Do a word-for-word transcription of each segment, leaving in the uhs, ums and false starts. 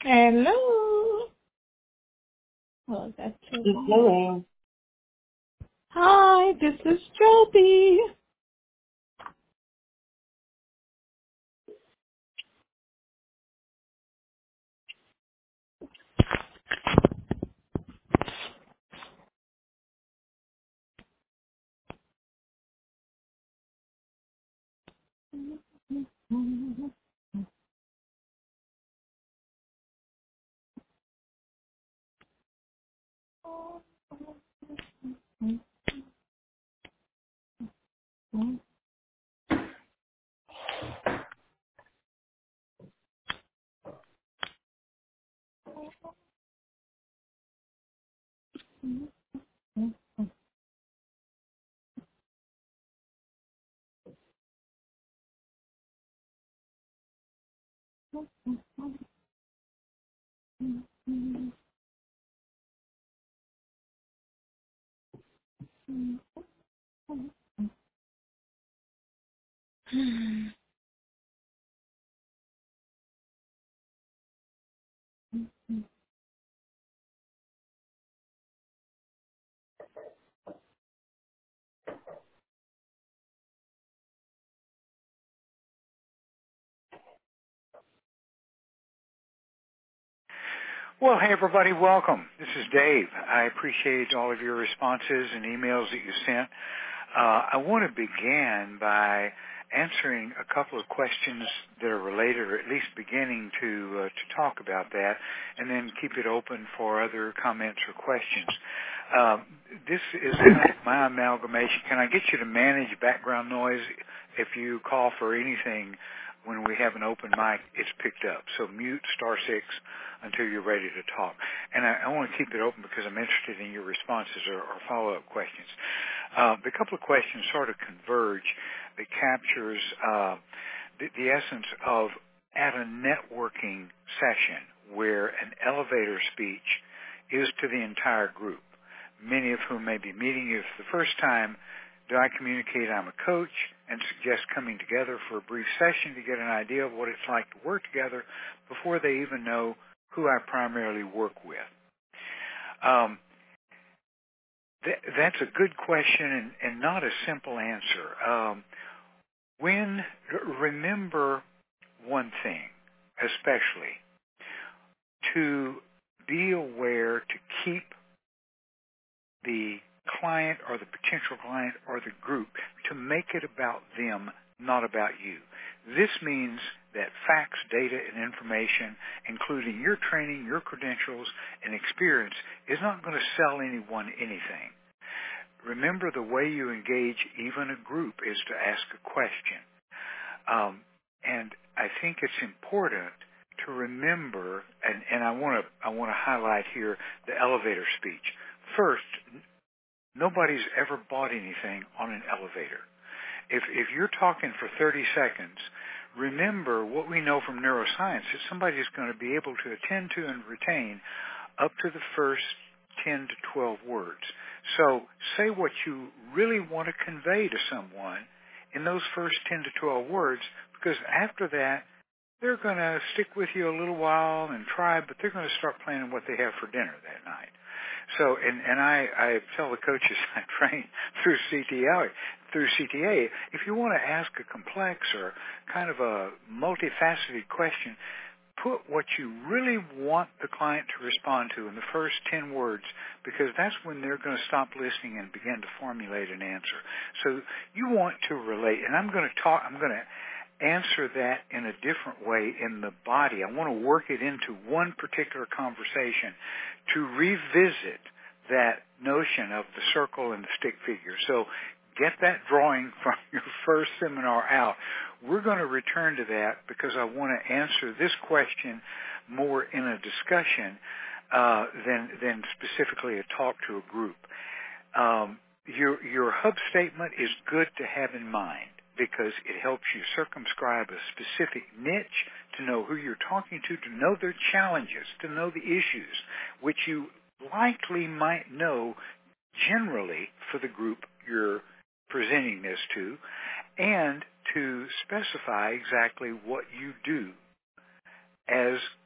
Hello. Oh, that's Joby. Hello. Hi, this is Joby. Well, hey everybody, welcome. This is Dave. I appreciate all of your responses and emails that you sent. Uh, I want to begin by answering a couple of questions that are related, or at least beginning to uh, to talk about that, and then keep it open for other comments or questions. Um, this is kind of my amalgamation. Can I get you to manage background noise? If you call for anything when we have an open mic, it's picked up. So mute star six until you're ready to talk. And I, I want to keep it open because I'm interested in your responses or, or follow-up questions. Uh, the couple of questions sort of converge that captures uh, the, the essence of at a networking session where an elevator speech is to the entire group, many of whom may be meeting you for the first time. Do I communicate I'm a coach and suggest coming together for a brief session to get an idea of what it's like to work together before they even know who I primarily work with? Um, th- that's a good question and, and not a simple answer. Um, when remember one thing, especially, to be aware to keep the client or the potential client or the group, to make it about them, not about you. This means that facts, data, and information, including your training, your credentials, and experience, is not going to sell anyone anything. Remember, the way you engage even a group is to ask a question. Um, and I think it's important to remember, and, and I want to I want to highlight here the elevator speech. First, nobody's ever bought anything on an elevator. If if you're talking for thirty seconds, remember what we know from neuroscience, that somebody is going to be able to attend to and retain up to the first ten to twelve words. So say what you really want to convey to someone in those first ten to twelve words, because after that, they're going to stick with you a little while and try, but they're going to start planning what they have for dinner that night. So, and, and I, I tell the coaches I train through C T A, through C T A, if you want to ask a complex or kind of a multifaceted question, put what you really want the client to respond to in the first ten words, because that's when they're going to stop listening and begin to formulate an answer. So you want to relate, and I'm going to talk, I'm going to answer that in a different way in the body. I want to work it into one particular conversation to revisit that notion of the circle and the stick figure. So get that drawing from your first seminar out. We're going to return to that because I want to answer this question more in a discussion uh, than than specifically a talk to a group. Um, your your hub statement is good to have in mind because it helps you circumscribe a specific niche, to know who you're talking to, to know their challenges, to know the issues, which you likely might know generally for the group you're presenting this to, and to specify exactly what you do as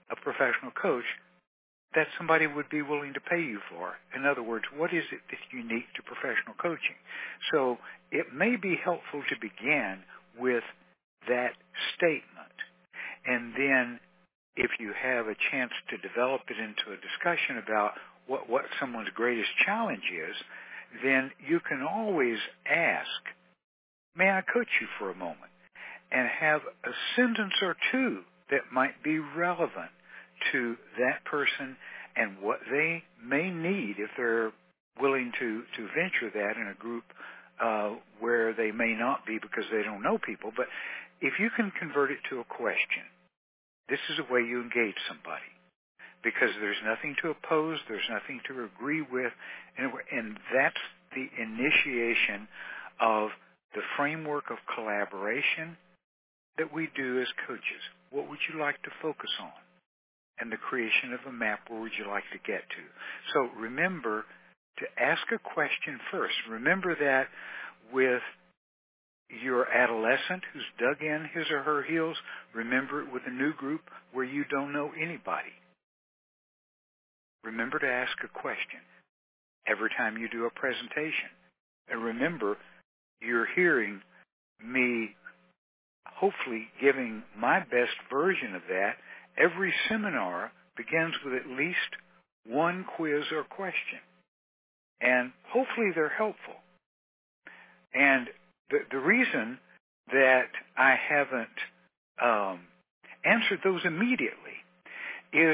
a professional coach that somebody would be willing to pay you for? In other words, what is it that's unique to professional coaching? So it may be helpful to begin with that statement. And then if you have a chance to develop it into a discussion about what, what someone's greatest challenge is, then you can always ask, may I coach you for a moment? And have a sentence or two that might be relevant to that person and what they may need if they're willing to, to venture that in a group uh, where they may not be because they don't know people. But if you can convert it to a question, this is a way you engage somebody, because there's nothing to oppose, there's nothing to agree with, and, and that's the initiation of the framework of collaboration that we do as coaches. What would you like to focus on? And the creation of a map, where would you like to get to? So remember to ask a question first. Remember that with your adolescent who's dug in his or her heels. Remember it with a new group where you don't know anybody. Remember to ask a question every time you do a presentation. And remember, you're hearing me hopefully giving my best version of that. Every seminar begins with at least one quiz or question. And hopefully they're helpful. And the, the reason that I haven't um, answered those immediately is,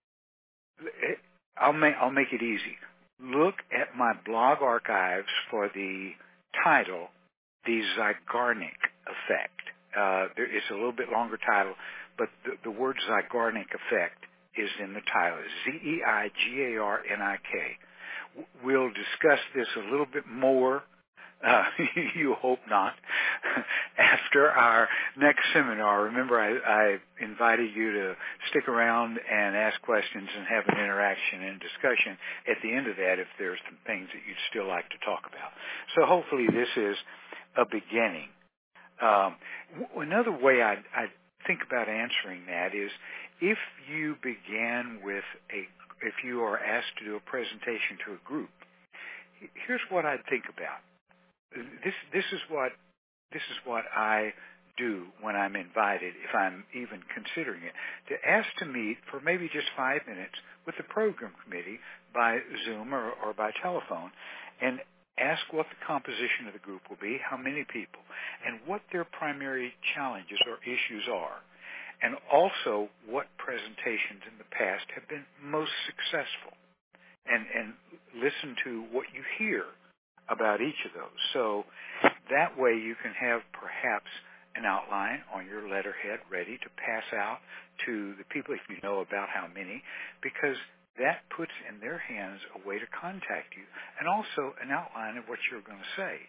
I'll make, I'll make it easy. Look at my blog archives for the title, The Zeigarnik Effect. Uh, there, it's a little bit longer title, but the, the word Zeigarnik Effect is in the title. Z E I G A R N I K. We'll discuss this a little bit more, uh, you hope not, after our next seminar. Remember, I, I invited you to stick around and ask questions and have an interaction and discussion at the end of that if there's some things that you'd still like to talk about. So hopefully this is a beginning. Um, another way I, I think about answering that is, if you began with a, if you are asked to do a presentation to a group, here's what I'd think about. This, this is what, this is what I do when I'm invited, if I'm even considering it, to ask to meet for maybe just five minutes with the program committee by Zoom or, or by telephone, and ask what the composition of the group will be, how many people, and what their primary challenges or issues are, and also what presentations in the past have been most successful, and, and listen to what you hear about each of those. So that way you can have perhaps an outline on your letterhead ready to pass out to the people, if you know about how many, because that puts in their hands a way to contact you, and also an outline of what you're going to say.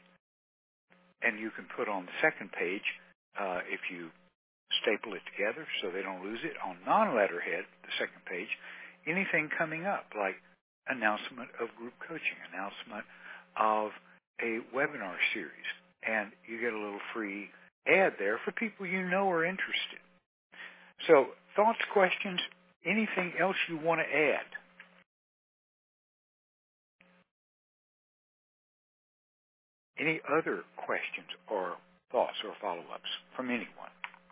And you can put on the second page, uh, if you staple it together so they don't lose it, on non-letterhead, the second page, anything coming up, like announcement of group coaching, announcement of a webinar series, and you get a little free ad there for people you know are interested. So thoughts, questions, anything else you want to add? Any other questions or thoughts or follow-ups from anyone?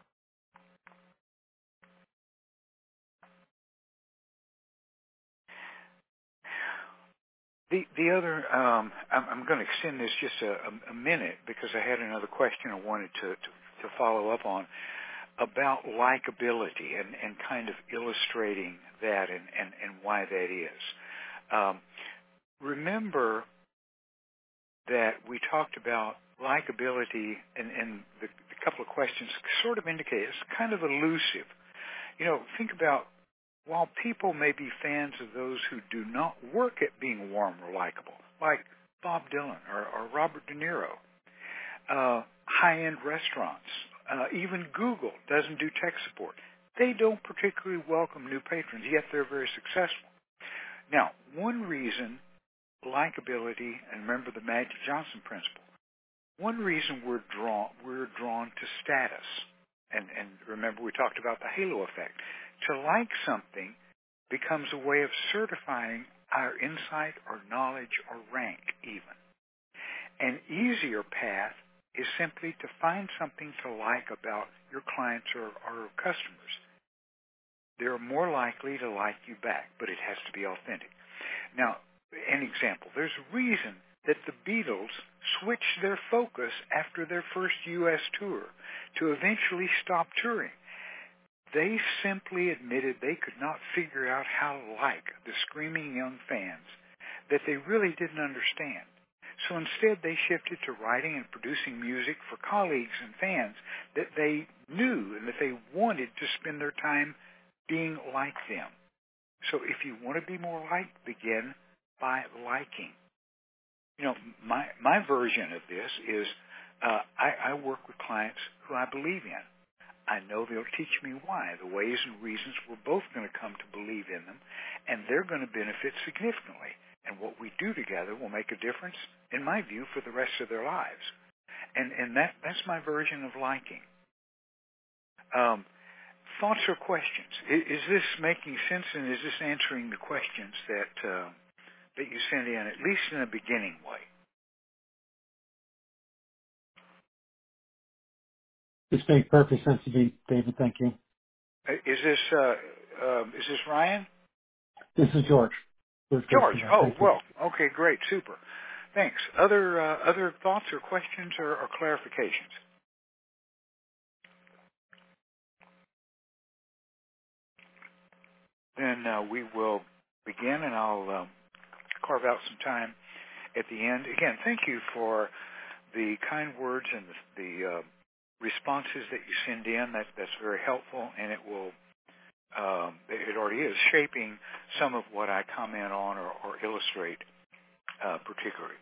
The the other, um, I'm, I'm going to extend this just a, a minute because I had another question I wanted to, to, to follow up on about likability and, and kind of illustrating that and, and, and why that is. Um, remember that we talked about likability, and, and the, the couple of questions sort of indicate it's kind of elusive. You know, think about, while people may be fans of those who do not work at being warm or likable, like Bob Dylan or, or Robert De Niro, uh, high-end restaurants, uh, even Google doesn't do tech support. They don't particularly welcome new patrons, yet they're very successful. Now, one reason likability, and remember the Magic Johnson principle, one reason we're drawn, we're drawn to status, and, and remember we talked about the halo effect, To like something becomes a way of certifying our insight or knowledge or rank even. An easier path is simply to find something to like about your clients or, or customers. They're more likely to like you back, but it has to be authentic. Now, an example, there's a reason that the Beatles switched their focus after their first U S tour to eventually stop touring. They simply admitted they could not figure out how to like the screaming young fans that they really didn't understand. So instead they shifted to writing and producing music for colleagues and fans that they knew and that they wanted to spend their time being like them. So if you want to be more liked, begin by liking. You know, my my version of this is uh, I, I work with clients who I believe in. I know they'll teach me why, the ways and reasons we're both going to come to believe in them, and they're going to benefit significantly. And what we do together will make a difference, in my view, for the rest of their lives. And and that that's my version of liking. Um, thoughts or questions? Is, is this making sense, and is this answering the questions that uh, that you sent in, at least in a beginning way? This makes perfect sense to me, David. Thank you. Is this uh, uh, is this Ryan? This is George. George. George. George Oh, Thank you. well. Okay, great, super. Thanks. Other uh, other thoughts or questions or, or clarifications? Then uh, we will begin, and I'll um, carve out some time at the end. Again, thank you for the kind words and the, the uh, responses that you send in. That, that's very helpful, and it will, um, it already is, shaping some of what I comment on or, or illustrate uh, particularly.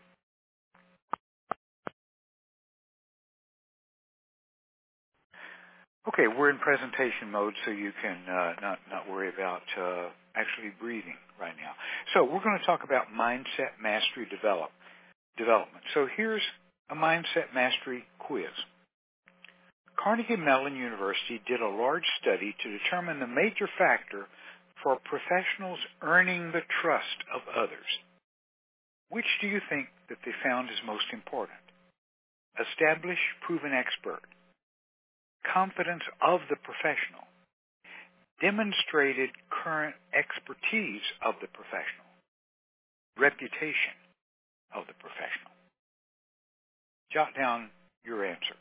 Okay, we're in presentation mode, so you can uh, not, not worry about uh, actually breathing right now. So we're going to talk about mindset mastery develop, development. So here's a mindset mastery quiz. Carnegie Mellon University did a large study to determine the major factor for professionals earning the trust of others. Which do you think that they found is most important? Establish proven expert. Confidence of the professional. Demonstrated current expertise of the professional. Reputation of the professional. Jot down your answer.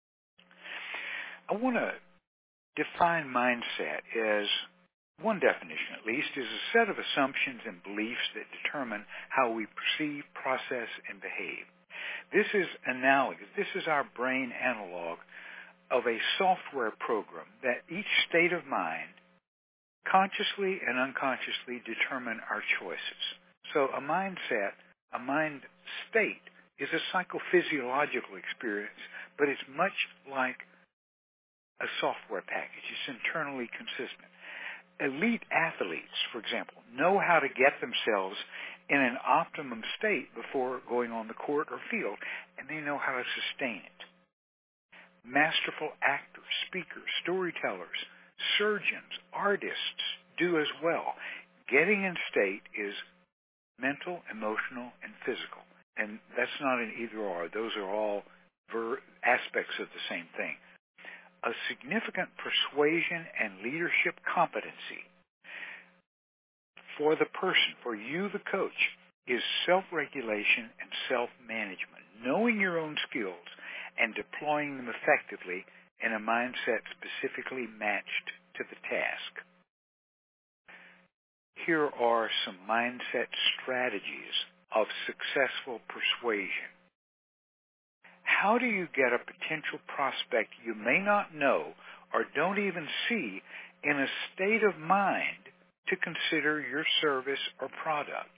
I want to define mindset as, one definition at least, is a set of assumptions and beliefs that determine how we perceive, process, and behave. This is analogous. This is our brain analog of a software program that each state of mind consciously and unconsciously determine our choices. So a mindset, a mind state, is a psychophysiological experience, but it's much like a software package. It's internally consistent. Elite athletes, for example, know how to get themselves in an optimum state before going on the court or field, and they know how to sustain it. Masterful actors, speakers, storytellers, surgeons, artists do as well. Getting in state is mental, emotional, and physical. And that's not an either or. Those are all ver- aspects of the same thing. A significant persuasion and leadership competency for the person, for you the coach, is self-regulation and self-management, knowing your own skills and deploying them effectively in a mindset specifically matched to the task. Here are some mindset strategies of successful persuasion. How do you get a potential prospect you may not know or don't even see in a state of mind to consider your service or product?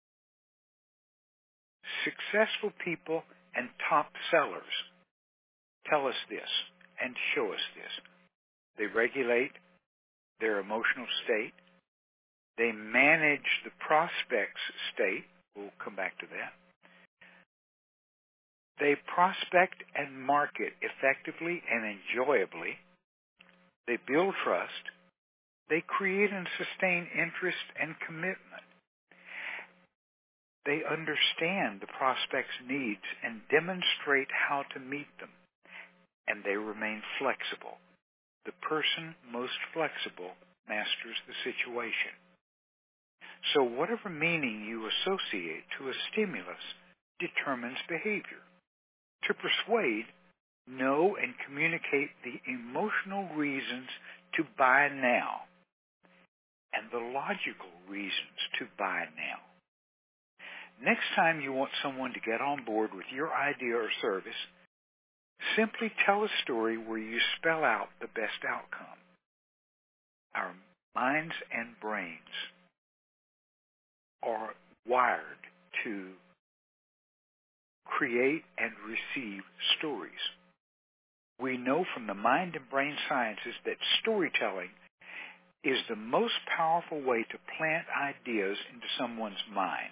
Successful people and top sellers tell us this and show us this. They regulate their emotional state. They manage the prospect's state. We'll come back to that. They prospect and market effectively and enjoyably. They build trust. They create and sustain interest and commitment. They understand the prospect's needs and demonstrate how to meet them. And they remain flexible. The person most flexible masters the situation. So whatever meaning you associate to a stimulus determines behavior. To persuade, know and communicate the emotional reasons to buy now and the logical reasons to buy now. Next time you want someone to get on board with your idea or service, simply tell a story where you spell out the best outcome. Our minds and brains are wired to create and receive stories. We know from the mind and brain sciences that storytelling is the most powerful way to plant ideas into someone's mind.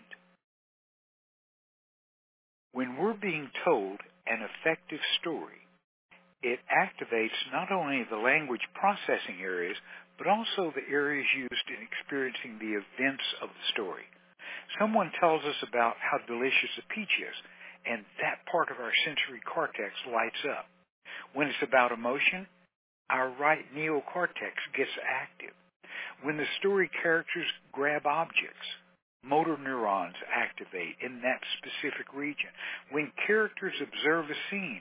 When we're being told an effective story, it activates not only the language processing areas, but also the areas used in experiencing the events of the story. Someone tells us about how delicious a peach is, and that part of our sensory cortex lights up. When it's about emotion, our right neocortex gets active. When the story characters grab objects, motor neurons activate in that specific region. When characters observe a scene,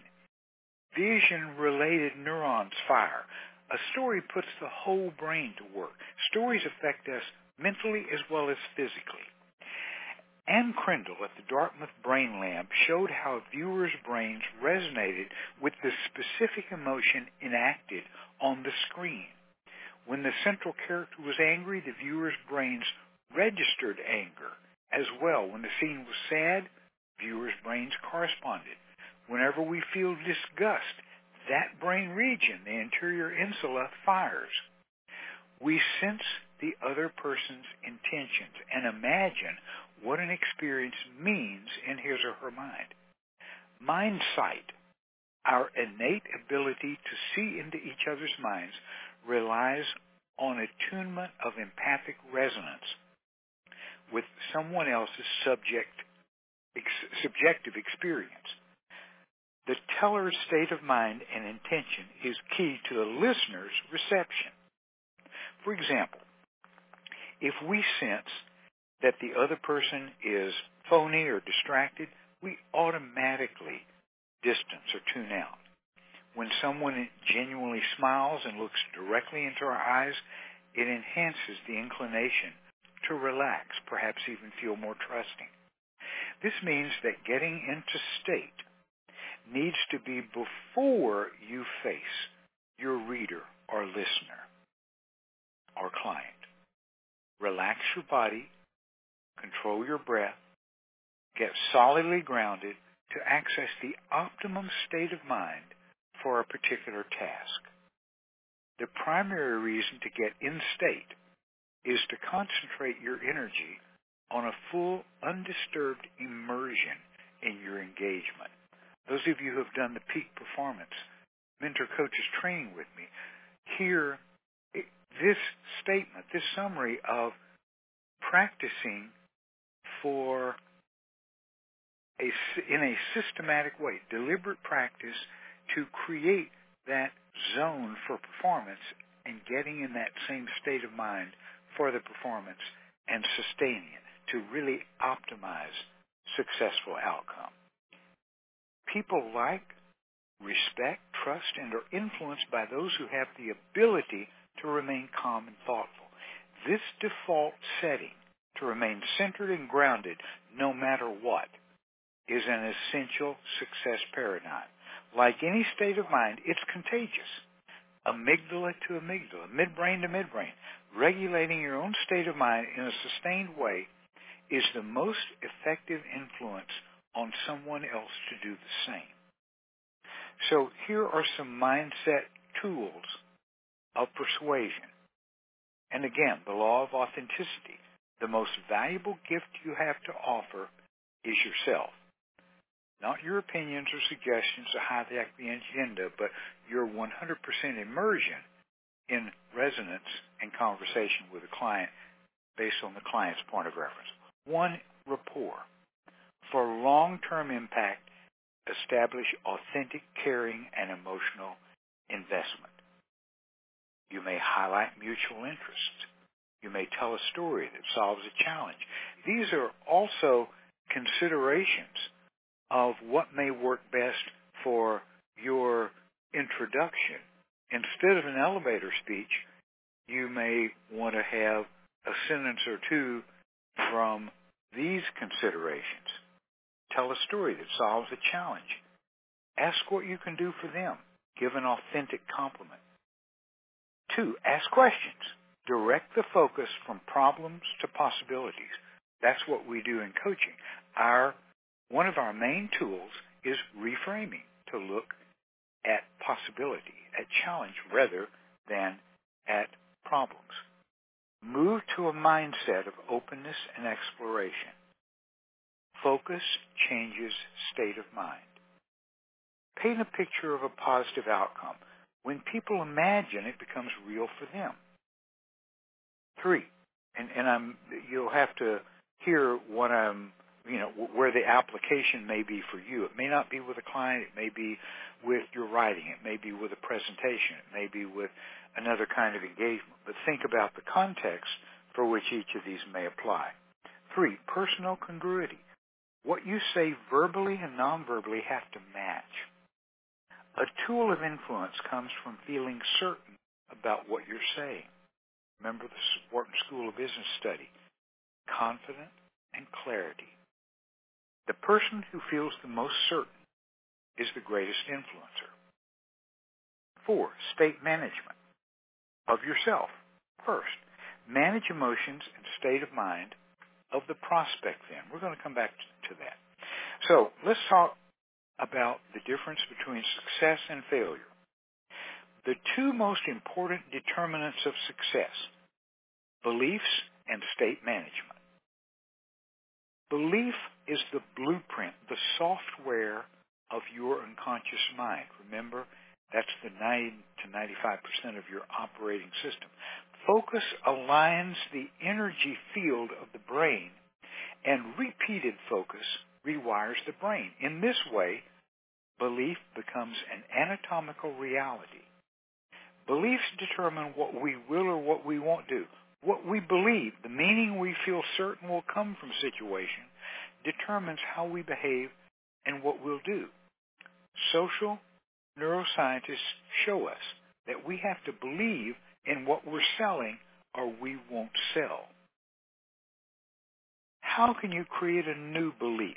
vision-related neurons fire. A story puts the whole brain to work. Stories affect us mentally as well as physically. Anne Crandall at the Dartmouth Brain Lab showed how viewers' brains resonated with the specific emotion enacted on the screen. When the central character was angry, the viewers' brains registered anger as well. When the scene was sad, viewers' brains corresponded. Whenever we feel disgust, that brain region, the anterior insula, fires. We sense the other person's intentions and imagine what an experience means in his or her mind. Mind sight, our innate ability to see into each other's minds, relies on attunement of empathic resonance with someone else's subject, ex- subjective experience. The teller's state of mind and intention is key to the listener's reception. For example, if we sense that the other person is phony or distracted, we automatically distance or tune out. When someone genuinely smiles and looks directly into our eyes, it enhances the inclination to relax, perhaps even feel more trusting. This means that getting into state needs to be before you face your reader or listener or client. Relax your body, control your breath, get solidly grounded to access the optimum state of mind for a particular task. The primary reason to get in state is to concentrate your energy on a full, undisturbed immersion in your engagement. Those of you who have done the peak performance mentor coaches training with me hear this statement, this summary of practicing for a, in a systematic way, deliberate practice to create that zone for performance and getting in that same state of mind for the performance and sustaining it to really optimize successful outcome. People like, respect, trust, and are influenced by those who have the ability to remain calm and thoughtful. This default setting, to remain centered and grounded no matter what, is an essential success paradigm. Like any state of mind, it's contagious. Amygdala to amygdala, midbrain to midbrain. Regulating your own state of mind in a sustained way is the most effective influence on someone else to do the same. So here are some mindset tools of persuasion. And again, the law of authenticity. The most valuable gift you have to offer is yourself. Not your opinions or suggestions to hijack the agenda, but your one hundred percent immersion in resonance and conversation with the client based on the client's point of reference. One, rapport. For long-term impact, establish authentic, caring, and emotional investment. You may highlight mutual interests. You may tell a story that solves a challenge. These are also considerations of what may work best for your introduction. Instead of an elevator speech, you may want to have a sentence or two from these considerations. Tell a story that solves a challenge. Ask what you can do for them. Give an authentic compliment. Two, ask questions. Direct the focus from problems to possibilities. That's what we do in coaching. Our one of our main tools is reframing, to look at possibility, at challenge, rather than at problems. Move to a mindset of openness and exploration. Focus changes state of mind. Paint a picture of a positive outcome. When people imagine, it becomes real for them. Three, and, and I'm, you'll have to hear what I'm, you know, where the application may be for you. It may not be with a client. It may be with your writing. It may be with a presentation. It may be with another kind of engagement. But think about the context for which each of these may apply. Three, personal congruity. What you say verbally and non-verbally have to match. A tool of influence comes from feeling certain about what you're saying. Remember the Wharton School of Business study. Confident and clarity. The person who feels the most certain is the greatest influencer. Four, state management of yourself. First, manage emotions and state of mind of the prospect then. We're going to come back to that. So let's talk about the difference between success and failure. The two most important determinants of success, beliefs and state management. Belief is the blueprint, the software of your unconscious mind. Remember, that's the ninety to ninety-five percent of your operating system. Focus aligns the energy field of the brain, and repeated focus rewires the brain. In this way, belief becomes an anatomical reality. Beliefs determine what we will or what we won't do. What we believe, the meaning we feel certain will come from situation, determines how we behave and what we'll do. Social neuroscientists show us that we have to believe in what we're selling or we won't sell. How can you create a new belief?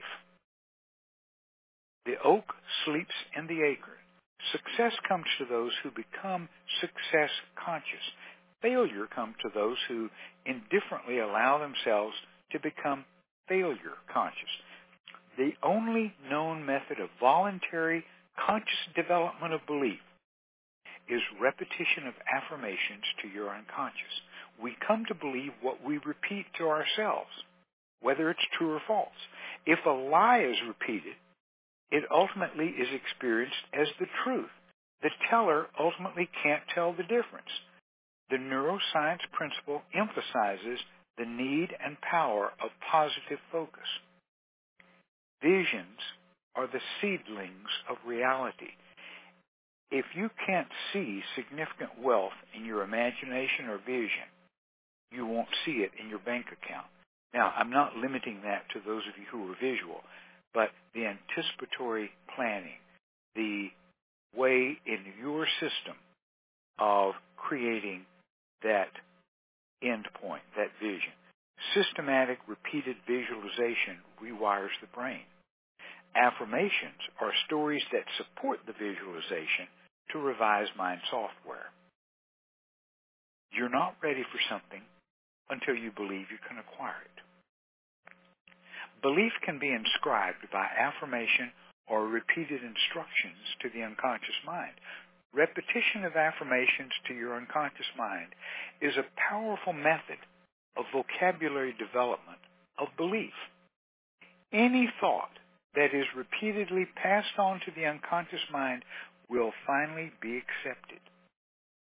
The oak sleeps in the acorn. Success comes to those who become success conscious. Failure comes to those who indifferently allow themselves to become failure conscious. The only known method of voluntary conscious development of belief is repetition of affirmations to your unconscious. We come to believe what we repeat to ourselves, whether it's true or false. If a lie is repeated, it ultimately is experienced as the truth. The teller ultimately can't tell the difference. The neuroscience principle emphasizes the need and power of positive focus. Visions are the seedlings of reality. If you can't see significant wealth in your imagination or vision, you won't see it in your bank account. Now, I'm not limiting that to those of you who are visual, but the anticipatory planning, the way in your system of creating that end point, that vision. Systematic, repeated visualization rewires the brain. Affirmations are stories that support the visualization to revise mind software. You're not ready for something until you believe you can acquire it. Belief can be inscribed by affirmation or repeated instructions to the unconscious mind. Repetition of affirmations to your unconscious mind is a powerful method of vocabulary development of belief. Any thought that is repeatedly passed on to the unconscious mind will finally be accepted.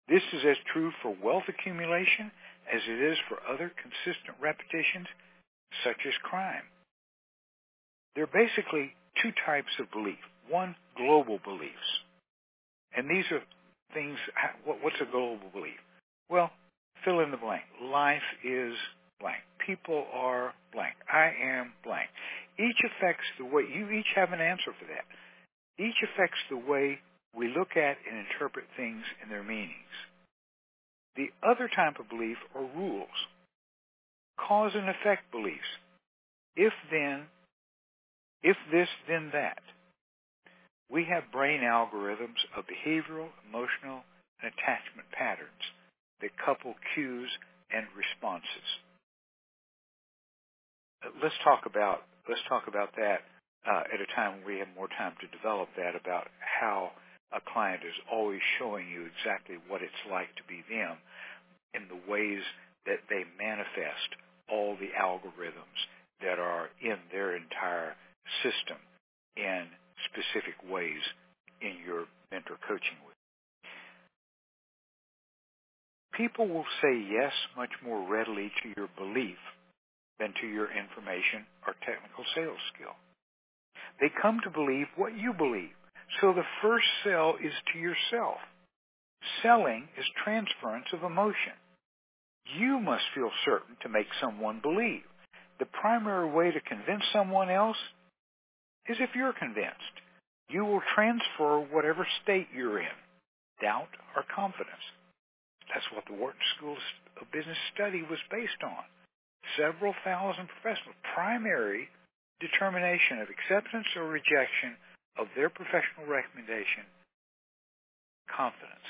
This is as true for wealth accumulation as it is for other consistent repetitions, such as crime. There are basically two types of belief. One, global beliefs. And these are things, what's a global belief? Well, fill in the blank. Life is blank. People are blank. I am blank. Each affects the way, you each have an answer for that. Each affects the way we look at and interpret things and their meanings. The other type of belief are rules. Cause and effect beliefs. If then, if this, then that. We have brain algorithms of behavioral, emotional, and attachment patterns that couple cues and responses. Let's talk about let's talk about that uh, at a time when we have more time to develop that, about how a client is always showing you exactly what it's like to be them in the ways that they manifest all the algorithms that are in their entire system in specific ways in your mentor coaching with. People will say yes much more readily to your belief than to your information or technical sales skill. They come to believe what you believe. So the first sell is to yourself. Selling is transference of emotion. You must feel certain to make someone believe. The primary way to convince someone else is if you're convinced. You will transfer whatever state you're in, doubt or confidence. That's what the Wharton School of Business Study was based on. Several thousand professionals, primary determination of acceptance or rejection of their professional recommendation, confidence.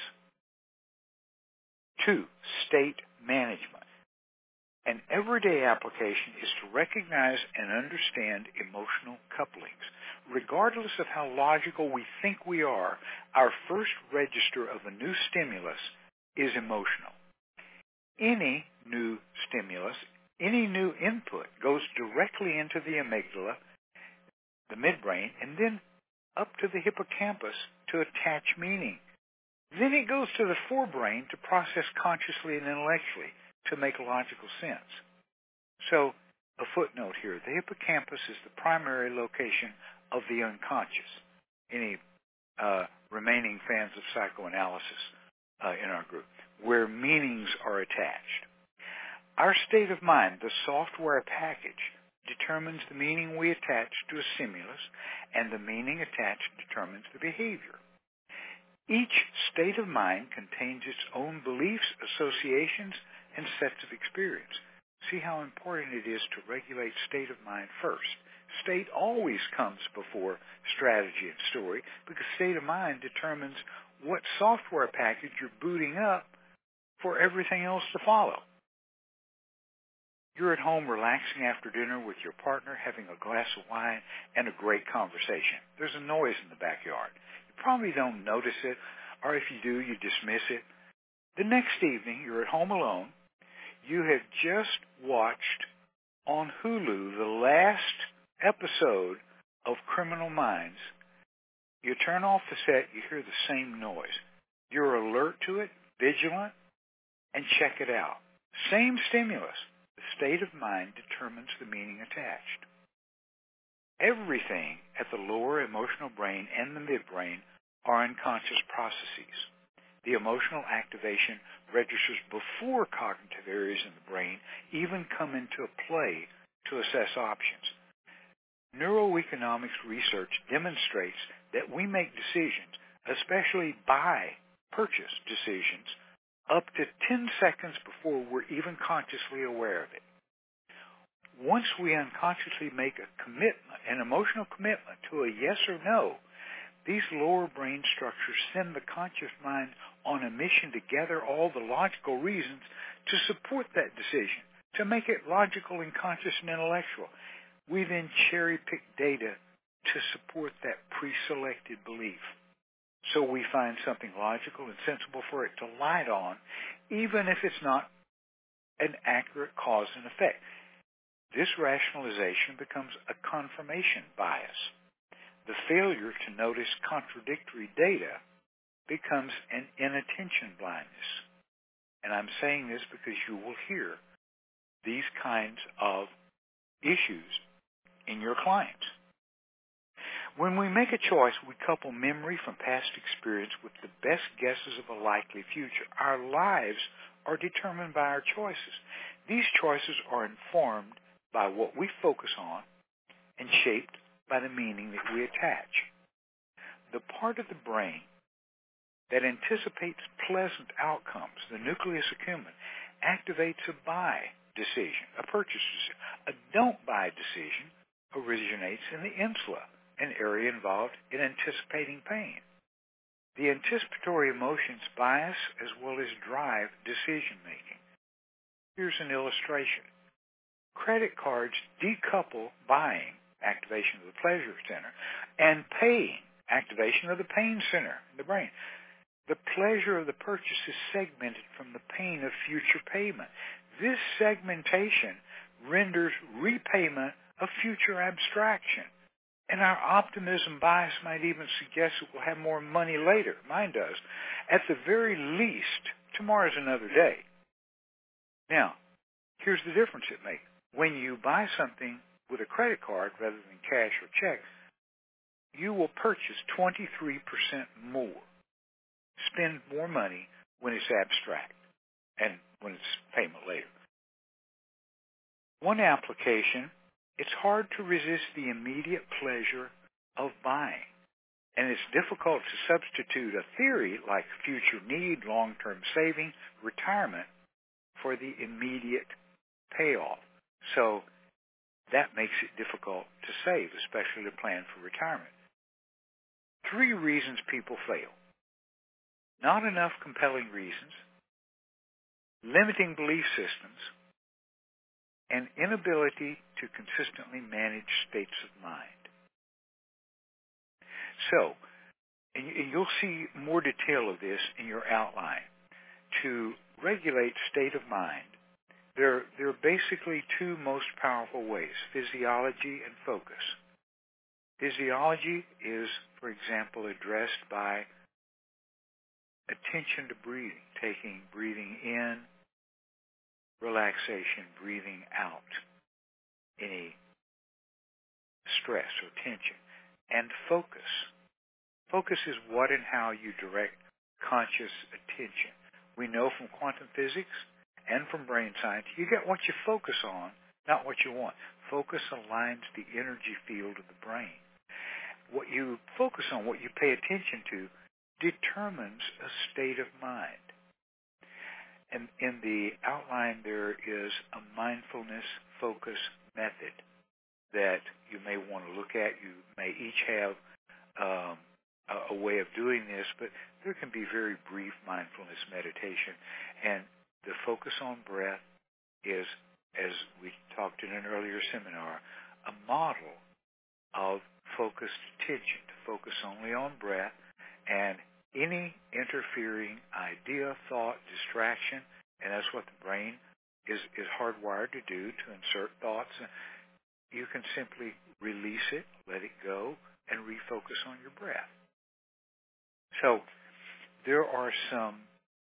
Two, state management. An everyday application is to recognize and understand emotional couplings. Regardless of how logical we think we are, our first register of a new stimulus is emotional. Any new stimulus, any new input goes directly into the amygdala, the midbrain, and then up to the hippocampus to attach meaning. Then it goes to the forebrain to process consciously and intellectually to make logical sense. So, a footnote here. The hippocampus is the primary location of the unconscious. Any uh, remaining fans of psychoanalysis uh, in our group, where meanings are attached. Our state of mind, the software package, determines the meaning we attach to a stimulus, and the meaning attached determines the behavior. Each state of mind contains its own beliefs, associations, and sets of experience. See how important it is to regulate state of mind first. State always comes before strategy and story, because state of mind determines what software package you're booting up for everything else to follow. You're at home relaxing after dinner with your partner, having a glass of wine and a great conversation. There's a noise in the backyard. You probably don't notice it, or if you do, you dismiss it. The next evening, you're at home alone. You have just watched on Hulu the last episode of Criminal Minds. You turn off the set, you hear the same noise. You're alert to it, vigilant, and check it out. Same stimulus. The state of mind determines the meaning attached. Everything at the lower emotional brain and the midbrain are unconscious processes. The emotional activation registers before cognitive areas in the brain even come into play to assess options. Neuroeconomics research demonstrates that we make decisions, especially buy, purchase decisions, up to ten seconds before we're even consciously aware of it. Once we unconsciously make a commitment, an emotional commitment to a yes or no, these lower brain structures send the conscious mind on a mission to gather all the logical reasons to support that decision, to make it logical and conscious and intellectual. We then cherry-pick data to support that pre-selected belief. So we find something logical and sensible for it to light on, even if it's not an accurate cause and effect. This rationalization becomes a confirmation bias. The failure to notice contradictory data becomes an inattention blindness. And I'm saying this because you will hear these kinds of issues in your clients. When we make a choice, we couple memory from past experience with the best guesses of a likely future. Our lives are determined by our choices. These choices are informed by what we focus on and shaped by the meaning that we attach. The part of the brain that anticipates pleasant outcomes, the nucleus accumbens, activates a buy decision, a purchase decision. A don't buy decision originates in the insula, an area involved in anticipating pain. The anticipatory emotions bias as well as drive decision-making. Here's an illustration. Credit cards decouple buying, activation of the pleasure center, and paying, activation of the pain center in the brain. The pleasure of the purchase is segmented from the pain of future payment. This segmentation renders repayment a future abstraction. And our optimism bias might even suggest that we'll have more money later. Mine does. At the very least, tomorrow's another day. Now, here's the difference it makes. When you buy something with a credit card rather than cash or check, you will purchase twenty-three percent more. Spend more money when it's abstract and when it's payment later. One application, it's hard to resist the immediate pleasure of buying. And it's difficult to substitute a theory like future need, long-term saving, retirement for the immediate payoff. So that makes it difficult to save, especially to plan for retirement. Three reasons people fail. Not enough compelling reasons, limiting belief systems, and inability to consistently manage states of mind. So, and you'll see more detail of this in your outline. To regulate state of mind, there, there are basically two most powerful ways, physiology and focus. Physiology is, for example, addressed by attention to breathing, taking breathing in, relaxation, breathing out any stress or tension, and focus. Focus is what and how you direct conscious attention. We know from quantum physics and from brain science, you get what you focus on, not what you want. Focus aligns the energy field of the brain. What you focus on, what you pay attention to, determines a state of mind. And in the outline, there is a mindfulness focus method that you may want to look at. You may each have um, a, a way of doing this, but there can be very brief mindfulness meditation. And the focus on breath is, as we talked in an earlier seminar, a model of focused attention, to focus only on breath, and any interfering idea, thought, distraction, and that's what the brain is, is hardwired to do, to insert thoughts. You can simply release it, let it go, and refocus on your breath. So there are some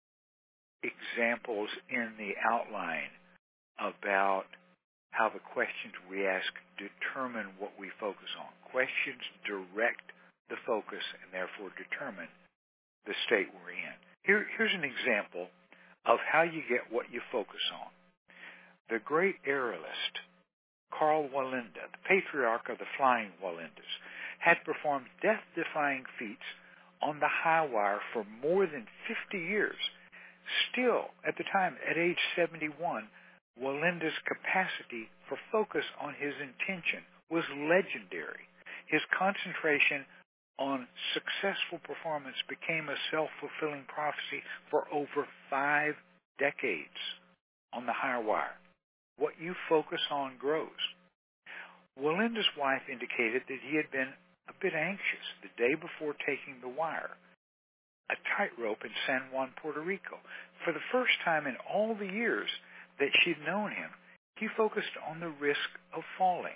examples in the outline about how the questions we ask determine what we focus on. Questions direct the focus and therefore determine the state we're in. Here, here's an example of how you get what you focus on. The great aerialist, Karl Wallenda, the patriarch of the flying Wallendas, had performed death-defying feats on the high wire for more than fifty years. Still, at the time, at age seventy-one, Wallenda's capacity for focus on his intention was legendary. His concentration on successful performance became a self-fulfilling prophecy for over five decades on the high wire. What you focus on grows. Wallenda's wife indicated that he had been a bit anxious the day before taking the wire, a tightrope in San Juan, Puerto Rico. For the first time in all the years that she'd known him, he focused on the risk of falling,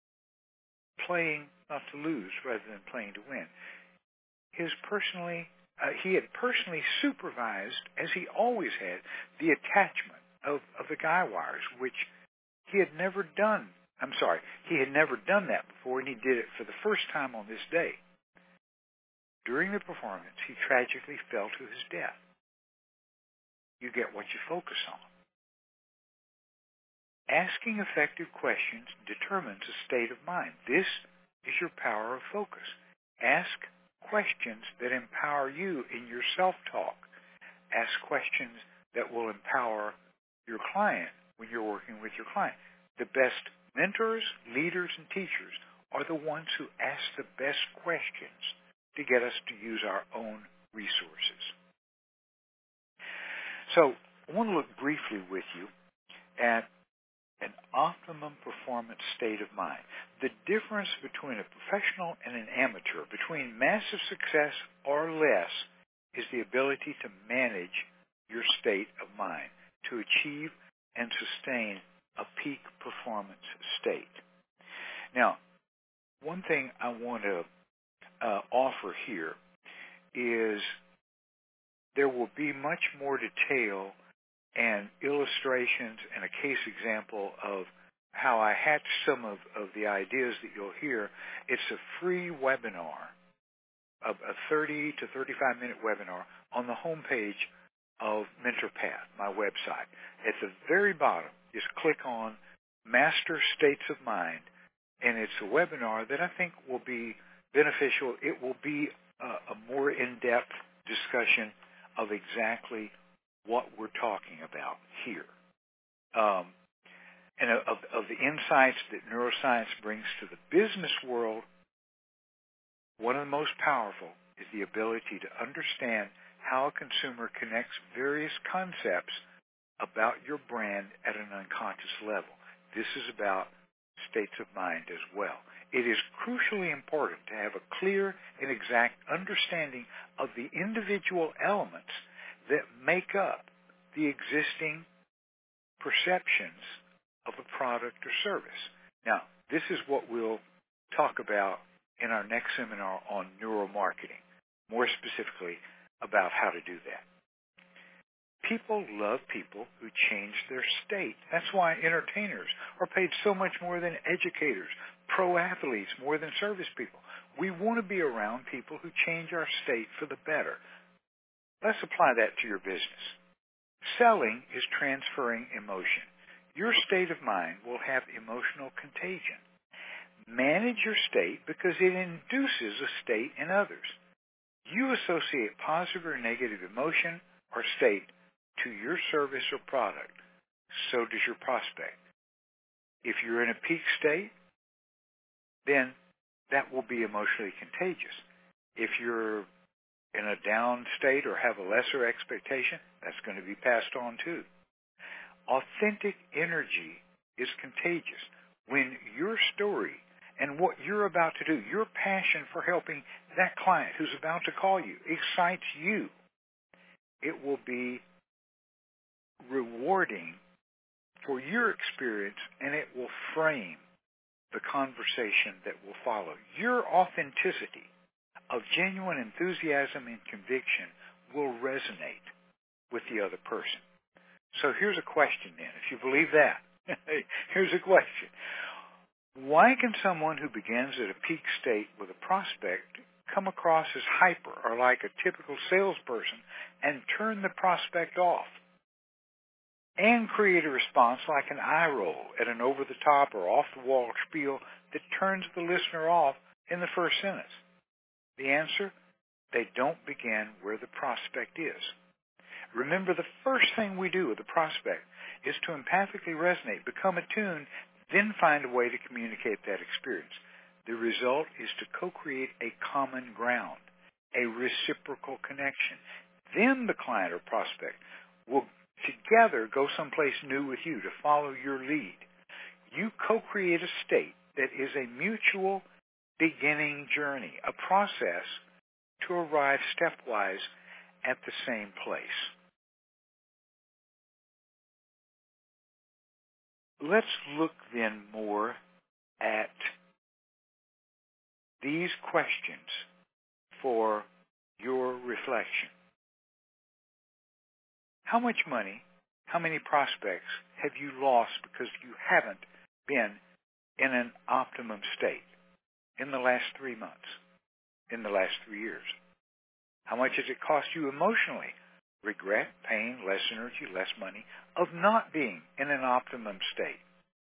playing not to lose rather than playing to win. His personally uh, he had personally supervised, as he always had, the attachment of, of the guy wires, which he had never done. I'm sorry, he had never done that before, and he did it for the first time on this day. During the performance, he tragically fell to his death. You get what you focus on. Asking effective questions determines a state of mind. This is your power of focus. Ask questions that empower you in your self-talk. Ask questions that will empower your client when you're working with your client. The best mentors, leaders, and teachers are the ones who ask the best questions to get us to use our own resources. So I want to look briefly with you at an optimum performance state of mind. The difference between a professional and an amateur, between massive success or less, is the ability to manage your state of mind, to achieve and sustain a peak performance state. Now, one thing I want to uh, offer here is there will be much more detail and illustrations and a case example of how I hatch some of, of the ideas that you'll hear. It's a free webinar, a, a thirty to thirty-five minute webinar on the homepage of MentorPath, my website. At the very bottom, just click on Master States of Mind, and it's a webinar that I think will be beneficial. It will be a, a more in-depth discussion of exactly what we're talking about here. Um, and of, of the insights that neuroscience brings to the business world, one of the most powerful is the ability to understand how a consumer connects various concepts about your brand at an unconscious level. This is about states of mind as well. It is crucially important to have a clear and exact understanding of the individual elements that make up the existing perceptions of a product or service. Now, this is what we'll talk about in our next seminar on neuromarketing, more specifically about how to do that. People love people who change their state. That's why entertainers are paid so much more than educators, pro athletes more than service people. We want to be around people who change our state for the better. Let's apply that to your business. Selling is transferring emotion. Your state of mind will have emotional contagion. Manage your state because it induces a state in others. You associate positive or negative emotion or state to your service or product. So does your prospect. If you're in a peak state, then that will be emotionally contagious. If you're in a down state or have a lesser expectation, that's going to be passed on too. Authentic energy is contagious. When your story and what you're about to do, your passion for helping that client who's about to call you excites you, it will be rewarding for your experience, and it will frame the conversation that will follow. Your authenticity of genuine enthusiasm and conviction will resonate with the other person. So here's a question then. If you believe that, here's a question. Why can someone who begins at a peak state with a prospect come across as hyper or like a typical salesperson and turn the prospect off and create a response like an eye roll at an over-the-top or off-the-wall spiel that turns the listener off in the first sentence? The answer? They don't begin where the prospect is. Remember, the first thing we do with the prospect is to empathically resonate, become attuned, then find a way to communicate that experience. The result is to co-create a common ground, a reciprocal connection. Then the client or prospect will together go someplace new with you to follow your lead. You co-create a state that is a mutual beginning journey, a process to arrive stepwise at the same place. Let's look then more at these questions for your reflection. How much money, how many prospects have you lost because you haven't been in an optimum state in the last three months, in the last three years? How much has it cost you emotionally? Regret, pain, less energy, less money of not being in an optimum state.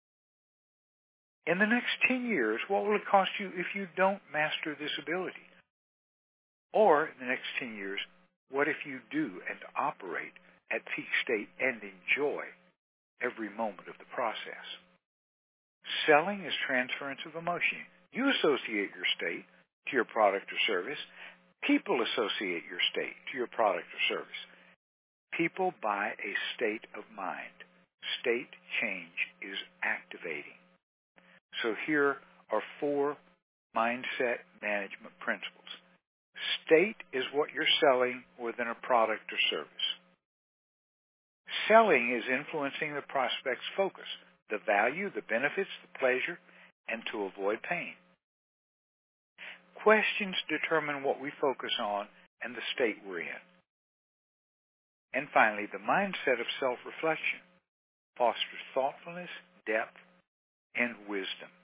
In the next ten years, what will it cost you if you don't master this ability? Or in the next ten years, what if you do and operate at peak state and enjoy every moment of the process? Selling is transference of emotion. You associate your state to your product or service. People associate your state to your product or service. People buy a state of mind. State change is activating. So here are four mindset management principles. State is what you're selling within a product or service. Selling is influencing the prospect's focus, the value, the benefits, the pleasure, and to avoid pain. Questions determine what we focus on and the state we're in. And finally, the mindset of self-reflection fosters thoughtfulness, depth, and wisdom.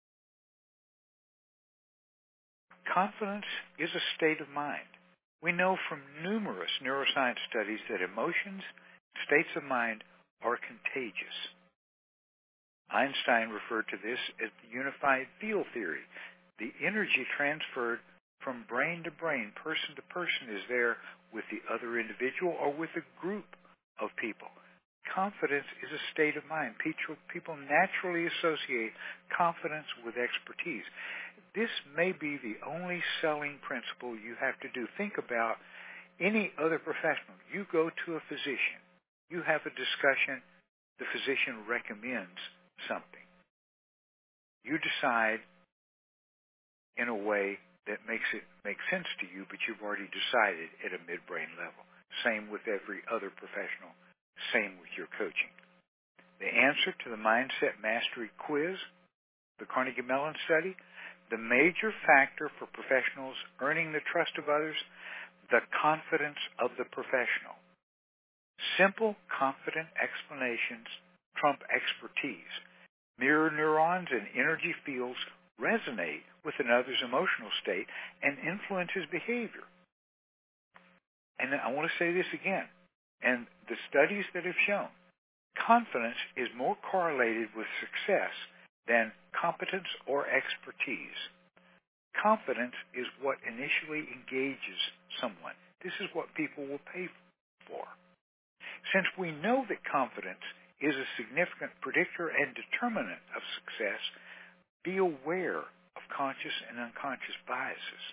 Confidence is a state of mind. We know from numerous neuroscience studies that emotions, states of mind, are contagious. Einstein referred to this as the unified field theory. The energy transferred from brain to brain, person to person, is there with the other individual or with a group of people. Confidence is a state of mind. People naturally associate confidence with expertise. This may be the only selling principle you have to do. Think about any other professional. You go to a physician. You have a discussion. The physician recommends something. You decide in a way that makes it make sense to you, but you've already decided at a midbrain level. Same with every other professional. Same with your coaching. The answer to the Mindset Mastery Quiz, the Carnegie Mellon study, the major factor for professionals earning the trust of others, the confidence of the professional. Simple, confident explanations trump expertise. Mirror neurons and energy fields resonate with another's emotional state and influence his behavior. And I want to say this again, and the studies that have shown, confidence is more correlated with success than competence or expertise. Confidence is what initially engages someone. This is what people will pay for. Since we know that confidence is a significant predictor and determinant of success, be aware of conscious and unconscious biases.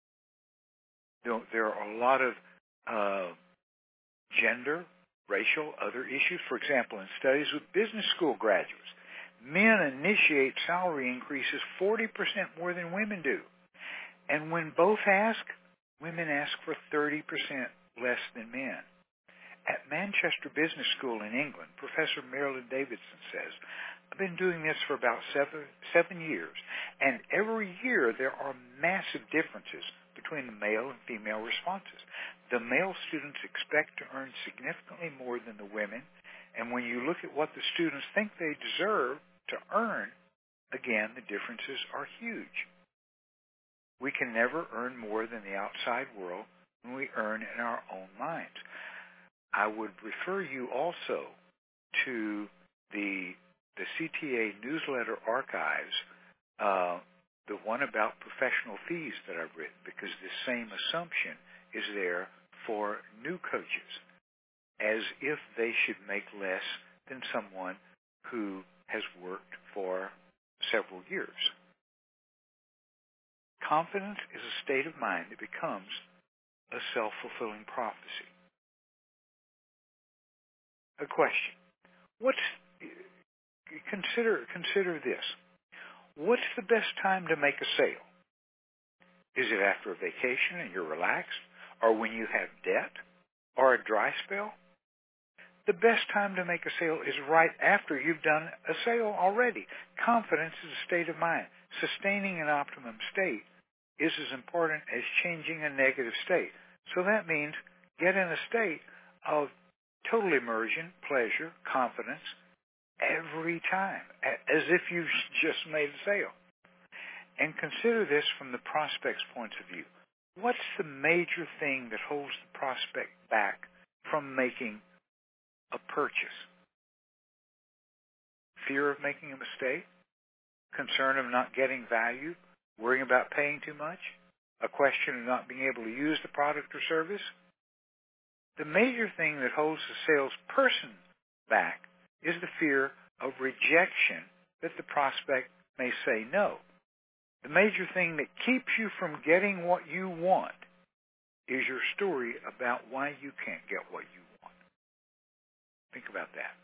There are a lot of uh, gender, racial, other issues. For example, in studies with business school graduates, men initiate salary increases forty percent more than women do. And when both ask, women ask for thirty percent less than men. At Manchester Business School in England, Professor Marilyn Davidson says, I've been doing this for about seven, seven years, and every year there are massive differences between the male and female responses. The male students expect to earn significantly more than the women, and when you look at what the students think they deserve to earn, again, the differences are huge. We can never earn more than the outside world when we earn in our own minds. I would refer you also to the the C T A newsletter archives, uh, the one about professional fees that I've written, because the same assumption is there for new coaches, as if they should make less than someone who has worked for several years. Confidence is a state of mind that becomes a self-fulfilling prophecy. A question. What's consider consider this. What's the best time to make a sale? Is it after a vacation and you're relaxed? Or when you have debt? Or a dry spell? The best time to make a sale is right after you've done a sale already. Confidence is a state of mind. Sustaining an optimum state is as important as changing a negative state. So that means get in a state of total immersion, pleasure, confidence every time, as if you've just made a sale. And consider this from the prospect's point of view. What's the major thing that holds the prospect back from making a purchase? Fear of making a mistake? Concern of not getting value? Worrying about paying too much? A question of not being able to use the product or service? The major thing that holds the salesperson back is the fear of rejection that the prospect may say no. The major thing that keeps you from getting what you want is your story about why you can't get what you want. Think about that.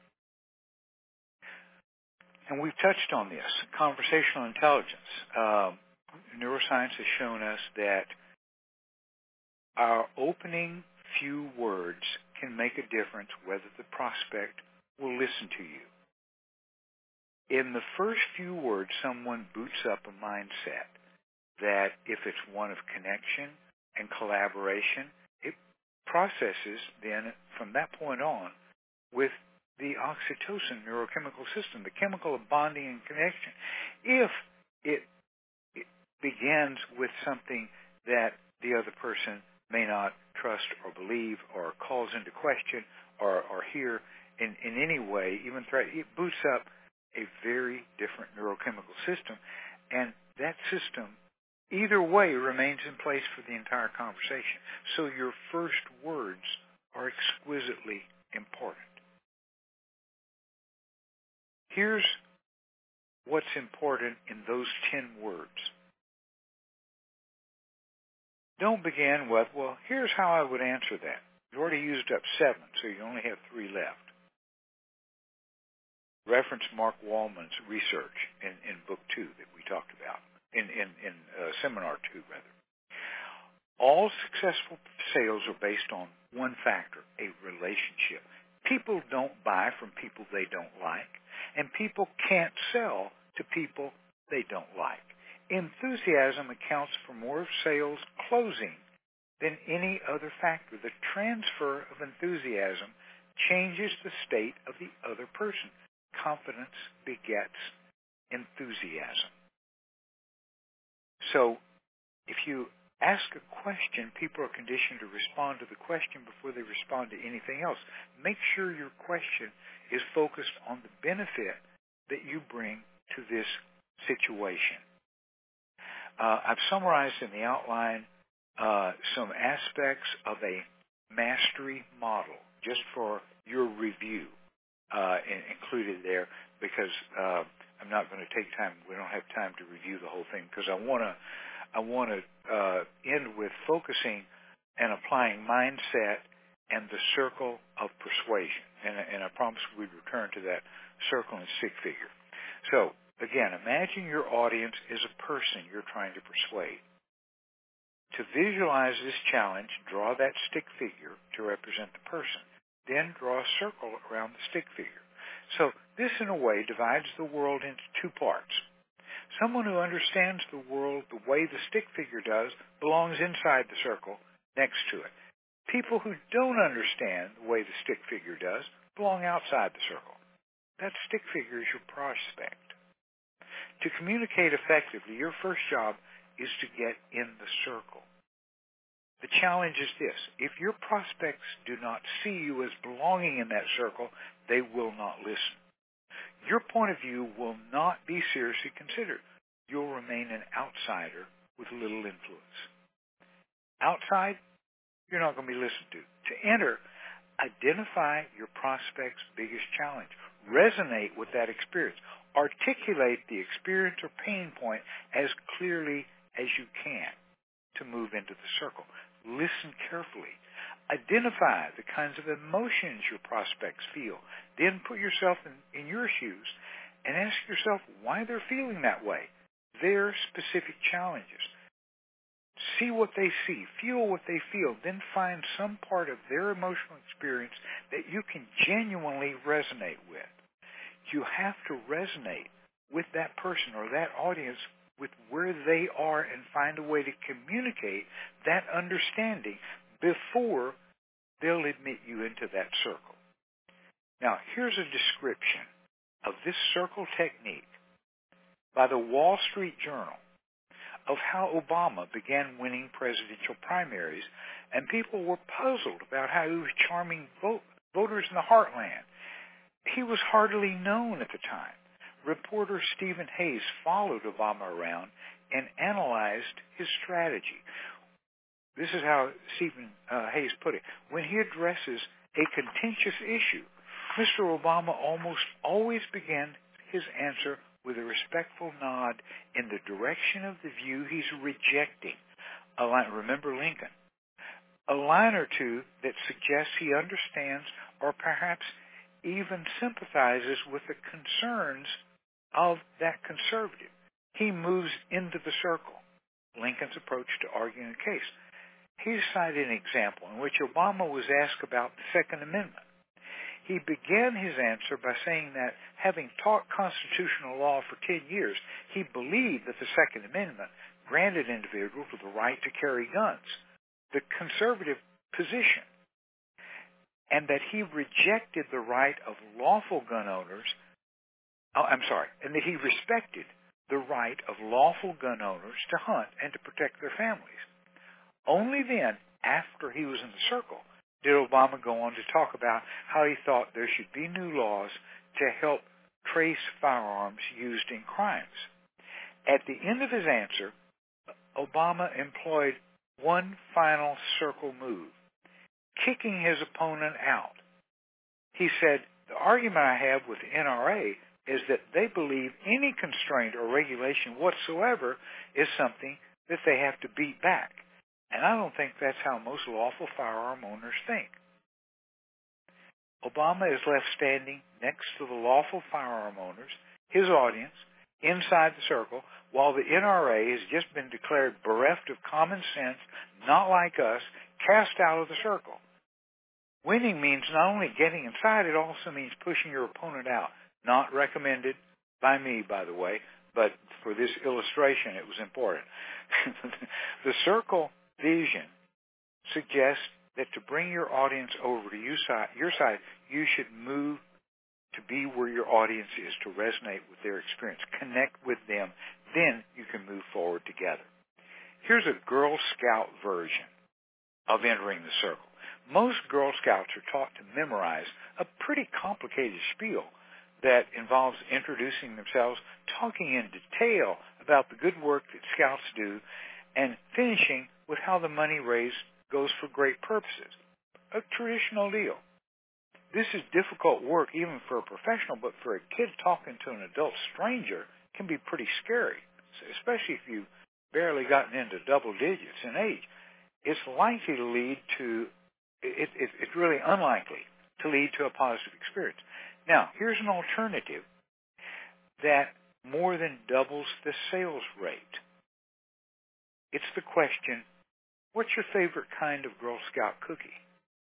And we've touched on this, conversational intelligence. Uh, neuroscience has shown us that our opening few words can make a difference whether the prospect will listen to you. In the first few words, someone boots up a mindset that if it's one of connection and collaboration, it processes then from that point on with the oxytocin neurochemical system, the chemical of bonding and connection. If it, it begins with something that the other person may not trust or believe or calls into question or, or hear in, in any way, even threat, it boosts up a very different neurochemical system. And that system, either way, remains in place for the entire conversation. So your first words are exquisitely important. Here's what's important in those ten words. Don't begin with, well, here's how I would answer that. You already used up seven, so you only have three left. Reference Mark Wallman's research in, in book two that we talked about, in, in, in uh, seminar two, rather. All successful sales are based on one factor, a relationship. People don't buy from people they don't like, and people can't sell to people they don't like. Enthusiasm accounts for more sales closing than any other factor. The transfer of enthusiasm changes the state of the other person. Confidence begets enthusiasm. So if you ask a question, people are conditioned to respond to the question before they respond to anything else. Make sure your question is focused on the benefit that you bring to this situation. Uh, I've summarized in the outline uh, some aspects of a mastery model just for your review uh, in, included there because uh, I'm not going to take time. We don't have time to review the whole thing because I want to I want to uh, end with focusing and applying mindset and the circle of persuasion. And, and I promise we'd return to that circle and stick figure. So, again, imagine your audience is a person you're trying to persuade. To visualize this challenge, draw that stick figure to represent the person. Then draw a circle around the stick figure. So this, in a way, divides the world into two parts. Someone who understands the world the way the stick figure does belongs inside the circle next to it. People who don't understand the way the stick figure does belong outside the circle. That stick figure is your prospect. To communicate effectively, your first job is to get in the circle. The challenge is this. If your prospects do not see you as belonging in that circle, they will not listen. Your point of view will not be seriously considered. You'll remain an outsider with little influence. Outside, you're not going to be listened to. To enter, identify your prospect's biggest challenge. Resonate with that experience. Articulate the experience or pain point as clearly as you can to move into the circle. Listen carefully. Identify the kinds of emotions your prospects feel. Then put yourself in, in your shoes and ask yourself why they're feeling that way, their specific challenges. See what they see. Feel what they feel. Then find some part of their emotional experience that you can genuinely resonate with. You have to resonate with that person or that audience with where they are and find a way to communicate that understanding before they'll admit you into that circle. Now, here's a description of this circle technique by the Wall Street Journal of how Obama began winning presidential primaries, and people were puzzled about how he was charming vote, voters in the heartland. He was hardly known at the time. Reporter Stephen Hayes followed Obama around and analyzed his strategy. This is how Stephen uh, Hayes put it. When he addresses a contentious issue, Mister Obama almost always began his answer with a respectful nod in the direction of the view he's rejecting. A line, remember Lincoln. A line or two that suggests he understands or perhaps even sympathizes with the concerns of that conservative. He moves into the circle. Lincoln's approach to arguing a case. He cited an example in which Obama was asked about the Second Amendment. He began his answer by saying that, having taught constitutional law for ten years, he believed that the Second Amendment granted individuals with the right to carry guns, the conservative position, and that he rejected the right of lawful gun owners, oh, I'm sorry, and that he respected the right of lawful gun owners to hunt and to protect their families. Only then, after he was in the circle, did Obama go on to talk about how he thought there should be new laws to help trace firearms used in crimes. At the end of his answer, Obama employed one final circle move, kicking his opponent out. He said, the argument I have with the N R A is that they believe any constraint or regulation whatsoever is something that they have to beat back. And I don't think that's how most lawful firearm owners think. Obama is left standing next to the lawful firearm owners, his audience, inside the circle, while the N R A has just been declared bereft of common sense, not like us, cast out of the circle. Winning means not only getting inside, it also means pushing your opponent out. Not recommended by me, by the way, but for this illustration, it was important. The circle vision suggests that to bring your audience over to you side, your side, you should move to be where your audience is, to resonate with their experience, connect with them. Then you can move forward together. Here's a Girl Scout version of entering the circle. Most Girl Scouts are taught to memorize a pretty complicated spiel that involves introducing themselves, talking in detail about the good work that Scouts do, and finishing with how the money raised goes for great purposes. A traditional deal. This is difficult work even for a professional, but for a kid talking to an adult stranger can be pretty scary, especially if you've barely gotten into double digits in age. It's likely to lead to, it, it, it's really unlikely to lead to a positive experience. Now, here's an alternative that more than doubles the sales rate. It's the question, what's your favorite kind of Girl Scout cookie?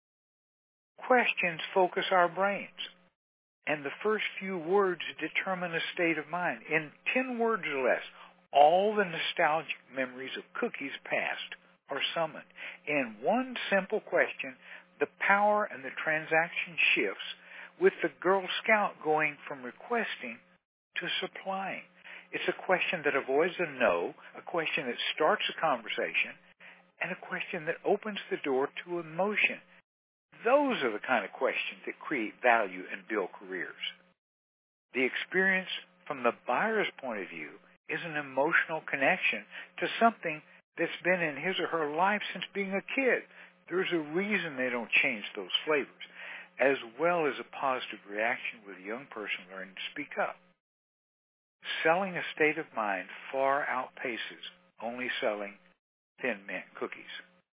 Questions focus our brains, and the first few words determine a state of mind. In ten words or less, all the nostalgic memories of cookies past are summoned. In one simple question, the power and the transaction shifts, with the Girl Scout going from requesting to supplying. It's a question that avoids a no, a question that starts a conversation, and a question that opens the door to emotion. Those are the kind of questions that create value and build careers. The experience from the buyer's point of view is an emotional connection to something that's been in his or her life since being a kid. There's a reason they don't change those flavors, as well as a positive reaction with a young person learning to speak up. Selling a state of mind far outpaces only selling Thin Mint cookies.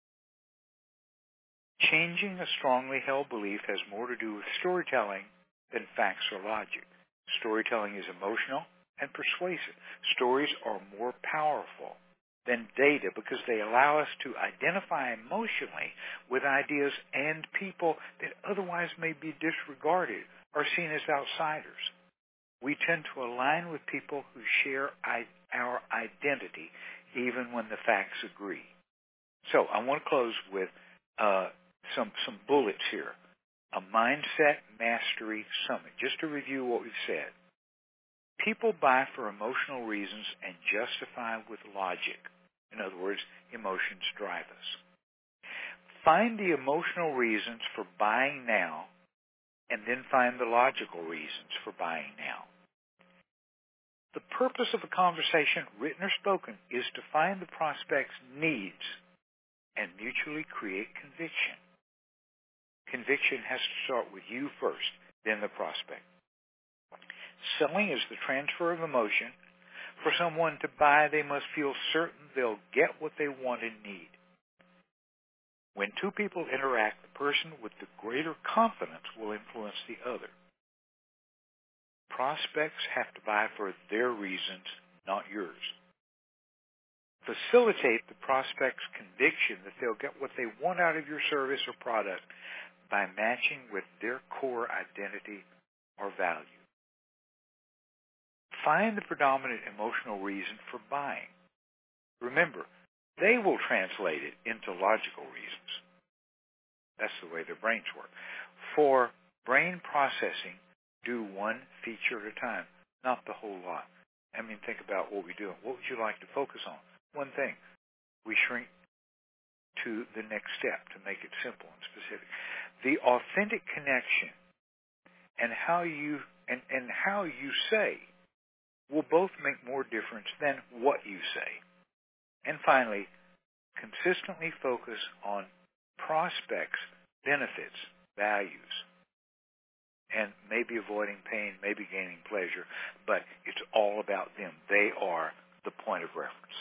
Changing a strongly held belief has more to do with storytelling than facts or logic. Storytelling is emotional and persuasive. Stories are more powerful than data because they allow us to identify emotionally with ideas and people that otherwise may be disregarded or seen as outsiders. We tend to align with people who share our identity even when the facts agree. So I want to close with uh, some some bullets here. A Mindset Mastery Summit. Just to review what we've said. People buy for emotional reasons and justify with logic. In other words, emotions drive us. Find the emotional reasons for buying now, and then find the logical reasons for buying now. The purpose of a conversation, written or spoken, is to find the prospect's needs and mutually create conviction. Conviction has to start with you first, then the prospect. Selling is the transfer of emotion. For someone to buy, they must feel certain they'll get what they want and need. When two people interact, the person with the greater confidence will influence the other. Prospects have to buy for their reasons, not yours. Facilitate the prospect's conviction that they'll get what they want out of your service or product by matching with their core identity or value. Find the predominant emotional reason for buying. Remember, they will translate it into logical reasons. That's the way their brains work. For brain processing, do one feature at a time, not the whole lot. I mean, think about what we do. What would you like to focus on? One thing. We shrink to the next step to make it simple and specific. The authentic connection and how you and, and how you say will both make more difference than what you say. And finally, consistently focus on prospects, benefits, values, and maybe avoiding pain, maybe gaining pleasure, but it's all about them. They are the point of reference.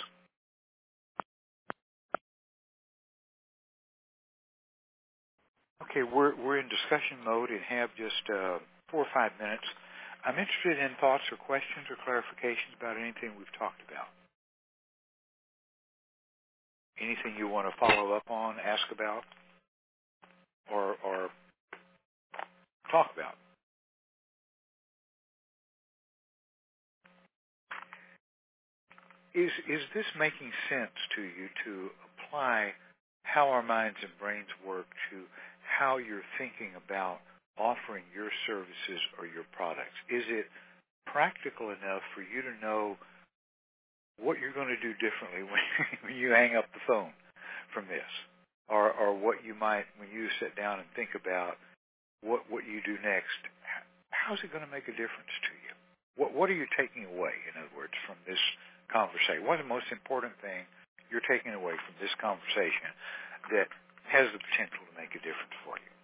Okay, we're we're in discussion mode and have just uh, four or five minutes. I'm interested in thoughts or questions or clarifications about anything we've talked about. Anything you want to follow up on, ask about, or or talk about. Is is this making sense to you to apply how our minds and brains work to how you're thinking about offering your services or your products? Is it practical enough for you to know what you're going to do differently when, when you hang up the phone from this? Or, or what you might, when you sit down and think about what, what you do next, how's it going to make a difference to you? What, what are you taking away, in other words, from this conversation? What's the most important thing you're taking away from this conversation that has the potential to make a difference for you?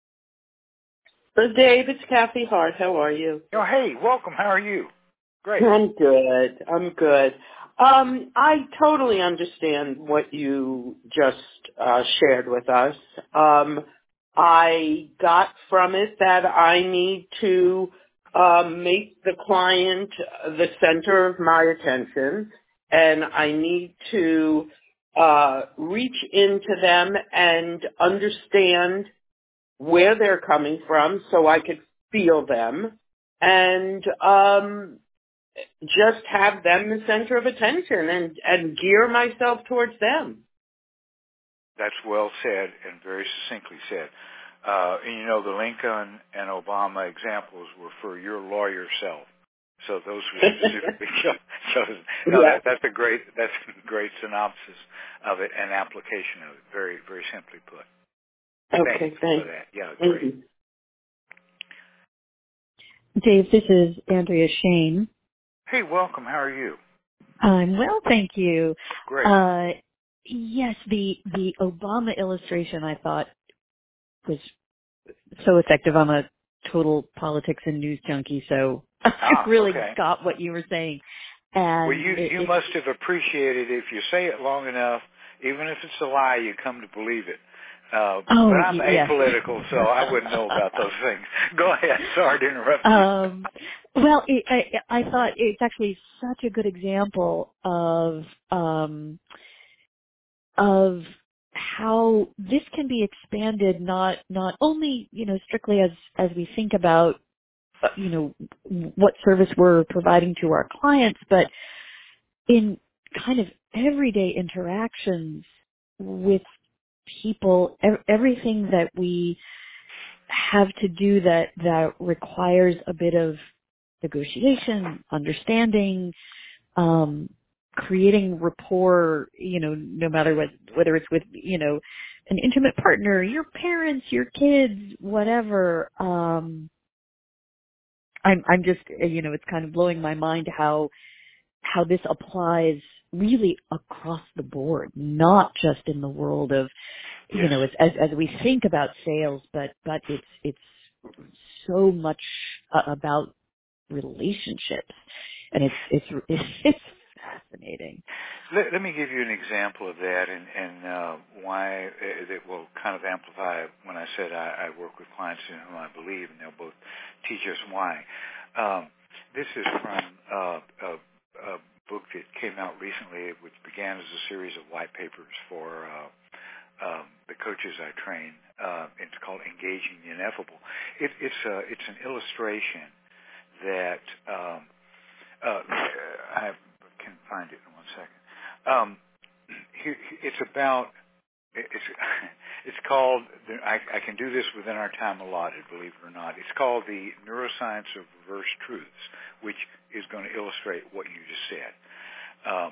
So Dave, it's Kathy Hart. How are you? Oh, hey, welcome. How are you? Great. I'm good. I'm good. Um, I totally understand what you just uh, shared with us. Um, I got from it that I need to um, make the client the center of my attention, and I need to uh, reach into them and understand where they're coming from so I could feel them and um, just have them the center of attention and, and gear myself towards them. That's well said and very succinctly said. Uh, and you know, the Lincoln and Obama examples were for your lawyer self. So those were specifically chosen. No, Yeah. that, that's a great, that's a great synopsis of it and application of it. Very, very simply put. Okay, Thank you thanks. for that. Yeah, great. Mm-hmm. Dave, this is Andrea Shane. Hey, welcome. How are you? I'm well, thank you. Great. Uh, yes, the the Obama illustration I thought was so effective. I'm a total politics and news junkie, so Ah, I really okay. got what you were saying. And well, you it, you it, must have appreciated if you say it long enough, even if it's a lie, you come to believe it. Uh, oh, but I'm yes. apolitical, so I wouldn't know about those things. Go ahead. Sorry to interrupt you. Um, well, it, I, I thought it's actually such a good example of um, of how this can be expanded, not not only you know strictly as as we think about uh, you know what service we're providing to our clients, but in kind of everyday interactions with people, ev- everything that we have to do that, that requires a bit of negotiation, understanding, um, creating rapport, you know, no matter what, whether it's with, you know, an intimate partner, your parents, your kids, whatever. Um, I'm, I'm just, you know, it's kind of blowing my mind how, how this applies really across the board, not just in the world of, you Yes. know, as, as, as we think about sales, but, but it's, it's so much uh, about relationships. And it's, it's, it's, it's fascinating. Let, let me give you an example of that, and, and uh, why uh, that will kind of amplify when I said I, I work with clients in whom I believe, and they'll both teach us why. Um, this is from uh, a, a book that came out recently, which began as a series of white papers for uh, um, the coaches I train. Uh, it's called Engaging the Ineffable. It, it's a, it's an illustration that um, uh, I can find it in one second. Um, here, it's about, it's, it's called, I, I can do this within our time allotted, believe it or not. It's called the Neuroscience of Reverse Truths, which is going to illustrate what you just said. Um,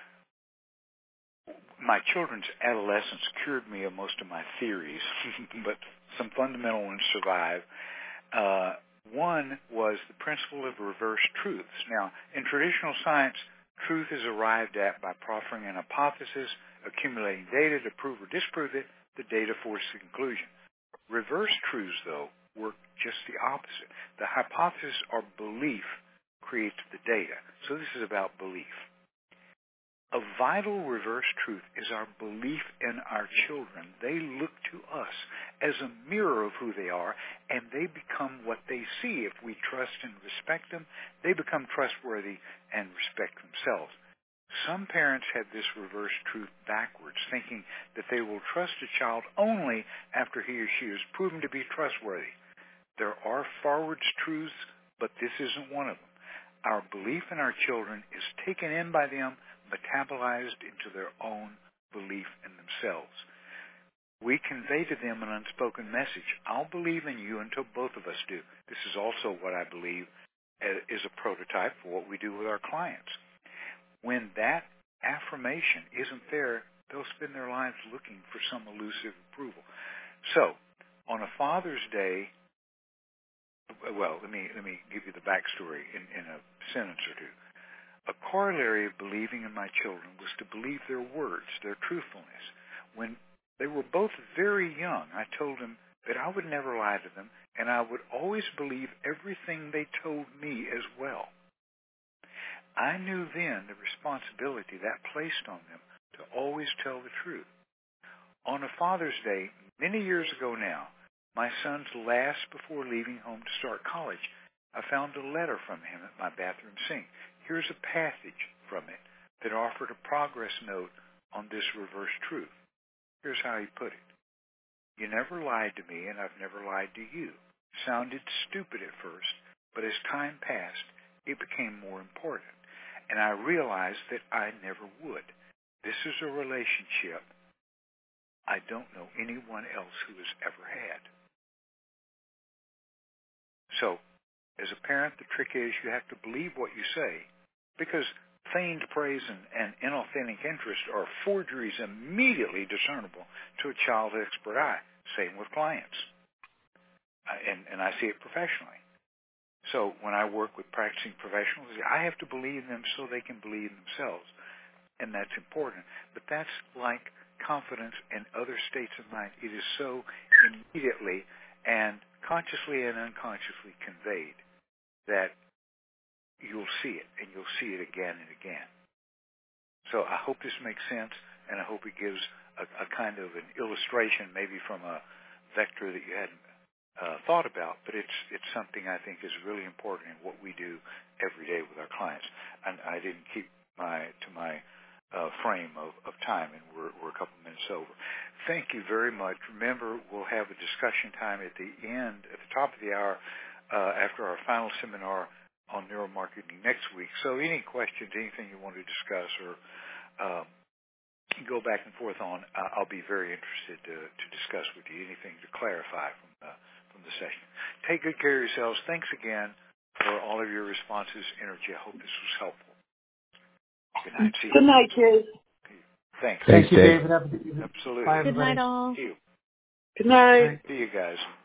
my children's adolescence cured me of most of my theories, but some fundamental ones survive. Uh, one was the principle of reverse truths. Now, in traditional science, truth is arrived at by proffering an hypothesis, accumulating data to prove or disprove it. The data forces the conclusion. Reverse truths, though, work just the opposite. The hypothesis or belief creates the data. So this is about belief. A vital reverse truth is our belief in our children. They look to us as a mirror of who they are, and they become what they see. If we trust and respect them, they become trustworthy and respect themselves. Some parents have this reverse truth backwards, thinking that they will trust a child only after he or she is proven to be trustworthy. There are forwards truths, but this isn't one of them. Our belief in our children is taken in by them, metabolized into their own belief in themselves. We convey to them an unspoken message. I'll believe in you until both of us do. This is also what I believe is a prototype for what we do with our clients. When that affirmation isn't there, they'll spend their lives looking for some elusive approval. So, on a Father's Day, well, let me let me give you the backstory in, in a sentence or two. A corollary of believing in my children was to believe their words, their truthfulness. When they were both very young, I told them that I would never lie to them, and I would always believe everything they told me as well. I knew then the responsibility that placed on them to always tell the truth. On a Father's Day, many years ago now, my son's last before leaving home to start college, I found a letter from him at my bathroom sink. Here's a passage from it that offered a progress note on this reverse truth. Here's how he put it. You never lied to me, and I've never lied to you. Sounded stupid at first, but as time passed, it became more important, and I realized that I never would. This is a relationship I don't know anyone else who has ever had. So, as a parent, the trick is you have to believe what you say, because feigned praise and, and inauthentic interest are forgeries immediately discernible to a child's expert eye. Same with clients. Uh, and, and I see it professionally. So when I work with practicing professionals, I have to believe them so they can believe themselves. And that's important. But that's like confidence and other states of mind. It is so immediately and consciously and unconsciously conveyed that you'll see it, and you'll see it again and again. So I hope this makes sense, and I hope it gives a, a kind of an illustration, maybe from a vector that you hadn't uh, thought about, but it's it's something I think is really important in what we do every day with our clients. And I didn't keep my to my uh, frame of, of time, and we're, we're a couple minutes over. Thank you very much. Remember, we'll have a discussion time at the end, at the top of the hour, uh, after our final seminar on neuromarketing next week. So any questions, anything you want to discuss or uh, can go back and forth on, uh, I'll be very interested to, to discuss with you anything to clarify from the, from the session. Take good care of yourselves. Thanks again for all of your responses, energy. I hope this was helpful. Good night. See you. Good night, kids. Thanks. Thank you, Dave. David. Have a good evening. Absolutely. Bye, Good night, everybody. all. See you. Good night. See you guys.